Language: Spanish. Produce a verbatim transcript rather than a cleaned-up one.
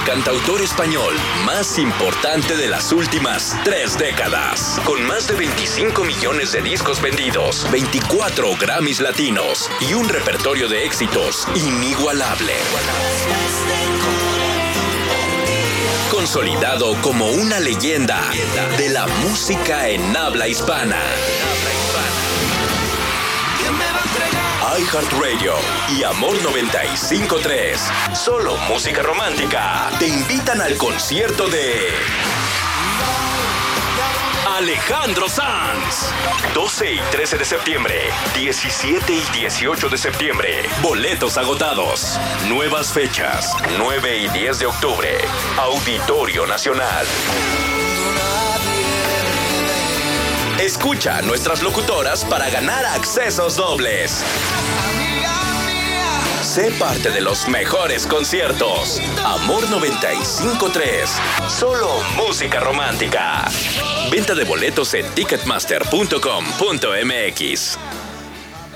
el cantautor español más importante de las últimas tres décadas. Con más de veinticinco millones de discos vendidos, veinticuatro Grammys latinos y un repertorio de éxitos inigualable. Consolidado como una leyenda de la música en habla hispana. iHeartRadio y Amor noventa y cinco punto tres, solo música romántica, te invitan al concierto de Alejandro Sanz. doce y trece de septiembre, diecisiete y dieciocho de septiembre. Boletos agotados. Nuevas fechas, nueve y diez de octubre. Auditorio Nacional. Escucha a nuestras locutoras para ganar accesos dobles. Sé parte de los mejores conciertos. Amor noventa y cinco punto tres. Solo música romántica. Venta de boletos en ticketmaster punto com punto m x.